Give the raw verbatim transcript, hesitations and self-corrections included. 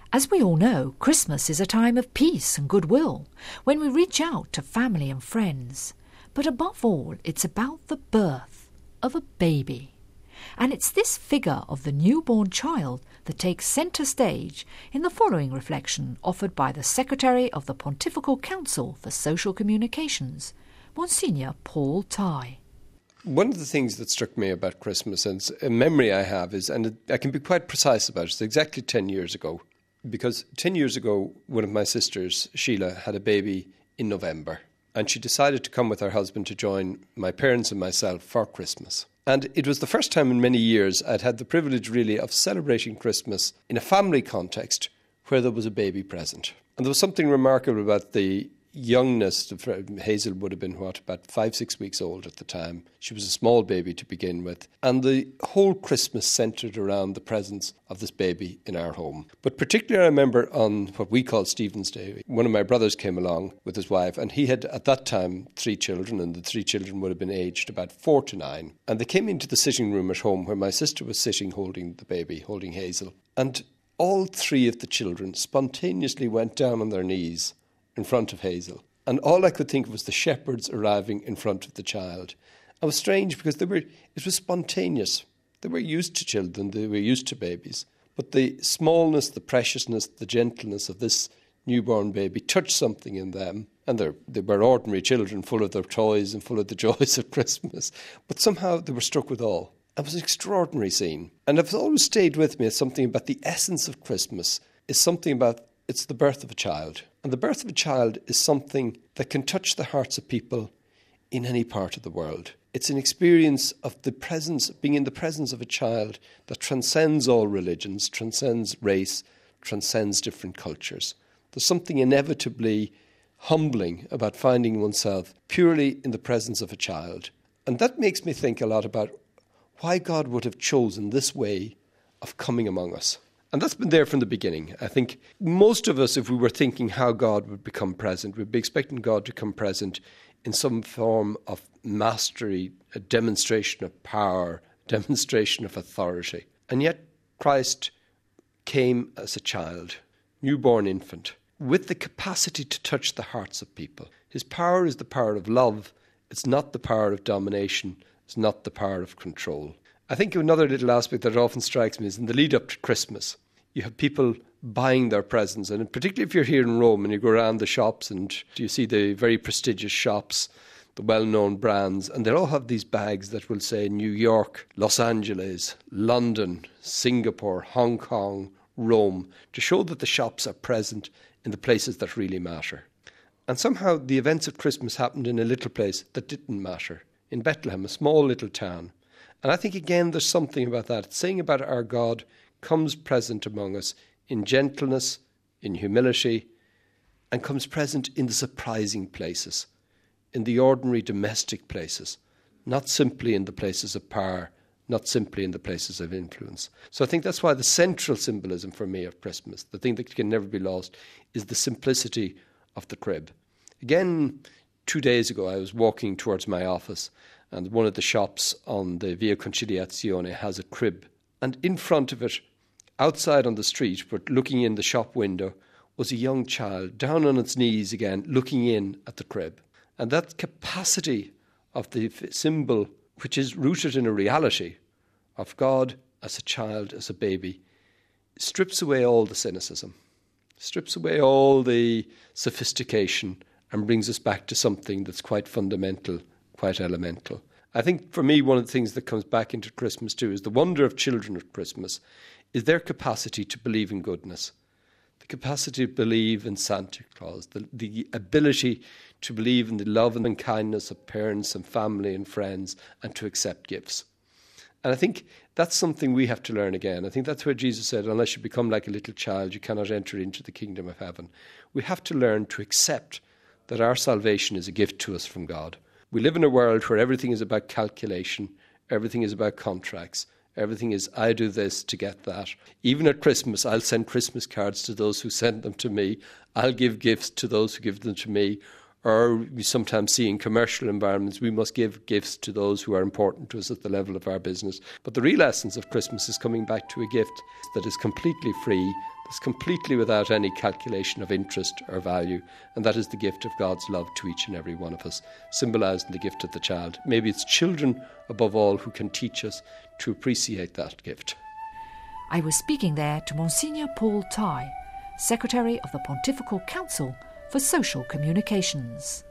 As we all know, Christmas is a time of peace and goodwill, when we reach out to family and friends. But above all, it's about the birth of a baby. And it's this figure of the newborn child that takes centre stage in the following reflection offered by the Secretary of the Pontifical Council for Social Communications, Monsignor Paul Tighe. One of the things that struck me about Christmas, and a memory I have, is, and I can be quite precise about it, it's exactly ten years ago. Because ten years ago, one of my sisters, Sheila, had a baby in November. And she decided to come with her husband to join my parents and myself for Christmas. And it was the first time in many years I'd had the privilege, really, of celebrating Christmas in a family context where there was a baby present. And there was something remarkable about the youngness. Hazel would have been, what, about five, six weeks old at the time. She was a small baby to begin with. And the whole Christmas centred around the presence of this baby in our home. But particularly I remember on what we call Stephen's Day, one of my brothers came along with his wife, and he had at that time three children, and the three children would have been aged about four to nine. And they came into the sitting room at home where my sister was sitting holding the baby, holding Hazel. And all three of the children spontaneously went down on their knees in front of Hazel. And all I could think of was the shepherds arriving in front of the child. It was strange because they were, it was spontaneous. They were used to children, they were used to babies. But the smallness, the preciousness, the gentleness of this newborn baby touched something in them. And they were ordinary children, full of their toys and full of the joys of Christmas. But somehow they were struck with awe. It was an extraordinary scene. And it's always stayed with me as something about the essence of Christmas, is something about, it's the birth of a child. And the birth of a child is something that can touch the hearts of people in any part of the world. It's an experience of the presence, being in the presence of a child that transcends all religions, transcends race, transcends different cultures. There's something inevitably humbling about finding oneself purely in the presence of a child. And that makes me think a lot about why God would have chosen this way of coming among us. And that's been there from the beginning. I think most of us, if we were thinking how God would become present, we'd be expecting God to come present in some form of mastery, a demonstration of power, demonstration of authority. And yet Christ came as a child, newborn infant, with the capacity to touch the hearts of people. His power is the power of love. It's not the power of domination. It's not the power of control. I think another little aspect that often strikes me is in the lead up to Christmas, you have people buying their presents. And particularly if you're here in Rome and you go around the shops and you see the very prestigious shops, the well-known brands, and they all have these bags that will say New York, Los Angeles, London, Singapore, Hong Kong, Rome, to show that the shops are present in the places that really matter. And somehow the events of Christmas happened in a little place that didn't matter, in Bethlehem, a small little town. And I think, again, there's something about that. It's saying about our God comes present among us in gentleness, in humility, and comes present in the surprising places, in the ordinary domestic places, not simply in the places of power, not simply in the places of influence. So I think that's why the central symbolism for me of Christmas, the thing that can never be lost, is the simplicity of the crib. Again, two days ago, I was walking towards my office, and one of the shops on the Via Conciliazione has a crib. And in front of it, outside on the street, but looking in the shop window, was a young child down on its knees again, looking in at the crib. And that capacity of the symbol, which is rooted in a reality of God as a child, as a baby, strips away all the cynicism, strips away all the sophistication, and brings us back to something that's quite fundamental, quite elemental. I think for me, one of the things that comes back into Christmas too is the wonder of children at Christmas is their capacity to believe in goodness, the capacity to believe in Santa Claus, the, the ability to believe in the love and kindness of parents and family and friends, and to accept gifts. And I think that's something we have to learn again. I think that's where Jesus said, unless you become like a little child, you cannot enter into the kingdom of heaven. We have to learn to accept that our salvation is a gift to us from God. We live in a world where everything is about calculation, everything is about contracts, everything is, I do this to get that. Even at Christmas, I'll send Christmas cards to those who send them to me. I'll give gifts to those who give them to me. Or we sometimes see in commercial environments, we must give gifts to those who are important to us at the level of our business. But the real essence of Christmas is coming back to a gift that is completely free, that's completely without any calculation of interest or value, and that is the gift of God's love to each and every one of us, symbolised in the gift of the child. Maybe it's children, above all, who can teach us to appreciate that gift. I was speaking there to Monsignor Paul Tighe, Secretary of the Pontifical Council for Social Communications.